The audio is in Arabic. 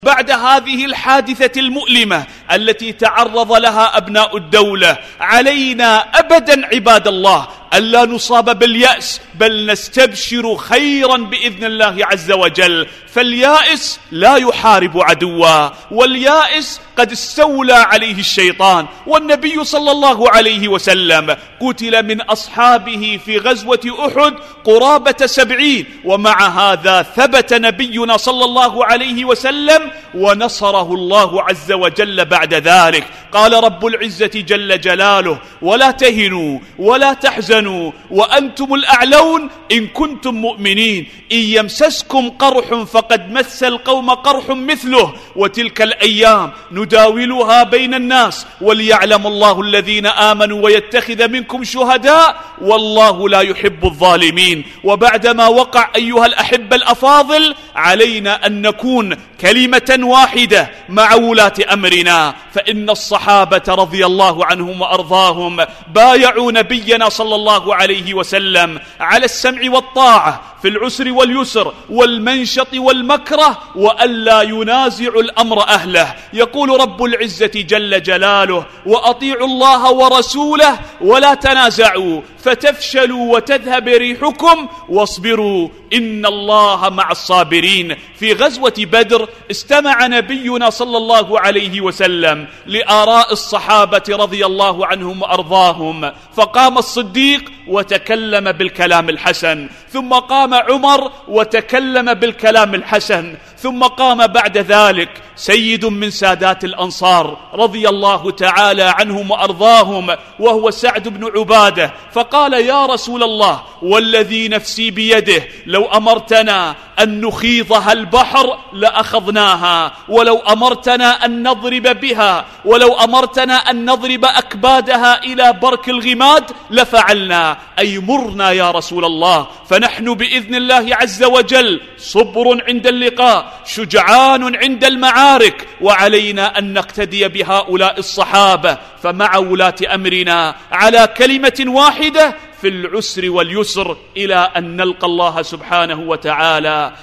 بعد هذه الحادثة المؤلمة التي تعرض لها أبناء الدولة، علينا أبدا عباد الله ألا نصاب باليأس، بل نستبشر خيرا بإذن الله عز وجل. فاليائس لا يحارب عدوا، واليائس قد استولى عليه الشيطان. والنبي صلى الله عليه وسلم قتل من أصحابه في غزوة أحد قرابة 70، ومع هذا ثبت نبينا صلى الله عليه وسلم ونصره الله عز وجل بعد ذلك. قال رب العزة جل جلاله: ولا تهنوا ولا تحزنوا وأنتم الأعلون إن كنتم مؤمنين، إن يمسسكم قرح فقد مس القوم قرح مثله، وتلك الأيام نداولها بين الناس وليعلم الله الذين آمنوا ويتخذ منكم شهداء والله لا يحب الظالمين. وبعدما وقع أيها الأحبة الأفاضل، علينا أن نكون كلمة واحدة مع ولاة أمرنا، فإن الصحابة رضي الله عنهم وأرضاهم بايعوا نبينا صلى الله عليه وسلم على السمع والطاعة في العسر واليسر والمنشط والمكره، وألا ينازعوا الأمر أهله. يقول رب العزة جل جلاله: وأطيعوا الله ورسوله ولا تنازعوا فتفشلوا وتذهب ريحكم واصبروا إن الله مع الصابرين. في غزوة بدر استمع نبينا صلى الله عليه وسلم لآراء الصحابة رضي الله عنهم وأرضاهم، فقام الصديق وتكلم بالكلام الحسن، ثم قام عمر وتكلم بالكلام الحسن، ثم قام بعد ذلك سيد من سادات الأنصار رضي الله تعالى عنهم وأرضاهم وهو سعد بن عبادة، فقال: يا رسول الله والذي نفسي بيده لو أمرتنا أن نخيضها البحر لأخذناها، ولو أمرتنا أن نضرب بها، ولو أمرتنا أن نضرب أكبادها إلى برك الغماد لفعلنا، أي مرنا يا رسول الله. فنحن بإذن الله عز وجل صبر عند اللقاء، شجعان عند المعارك، وعلينا أن نقتدي بهؤلاء الصحابة. فمع ولاة أمرنا على كلمة واحدة في العسر واليسر إلى أن نلقى الله سبحانه وتعالى.